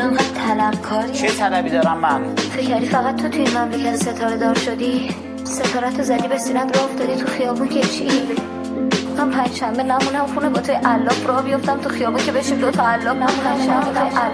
انقدر طلبکاری؟ چه طلبی دارم من؟ فکر کردی فقط تو این مملکت ستاره دار شدی؟ ستارت زدی به سینت راه افتادی تو خیابون که چی؟ من پنجشنبه نمونم خونه با توی علاف راه بیفتم تو خیابون که بشیم دو تا علاف نمونم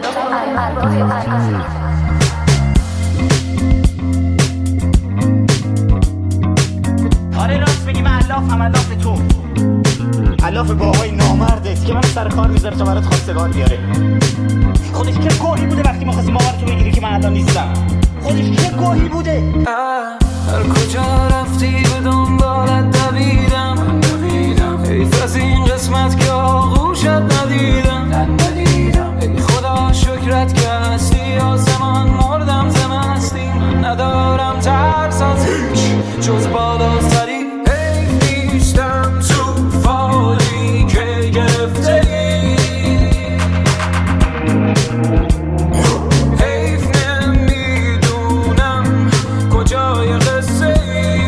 آره راست میگی، من علافم، علاف تو، علاف باهای نامردت که من سر کار میذاره تا برات خواستگار بیاره. خودش که گوهی بوده وقتی ما خواستیم باورتو بگیری که من الان نیستم. خودش که گوهی بوده. هر کجا رفتی به دنبالت دویدم، حیف از این قسمت که آغوشت ندیدم. ای خدا شکرت که هستی آسمان، مردم زمستی. من ندارم ترس از هیچ جز بالاتری. حیف نیستم تو فالی که گرفته ای، حیف نمیدونم کجای قصه ای.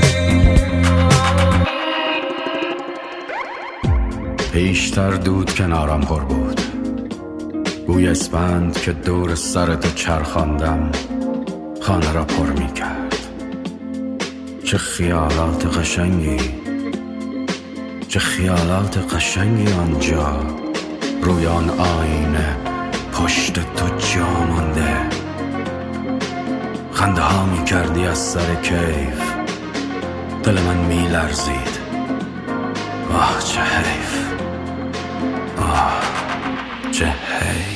پیشتر دود کنارم پر بود، بوی اسفند که دور سرتو چرخاندم خانه را پر می کرد. چه خیالات قشنگی، چه خیالات قشنگی آنجا روی آن آینه پشت تو جا مانده. خنده ها می کردی از سر کیف، دل من می لرزید. آه چه حیف، آه چه حیف.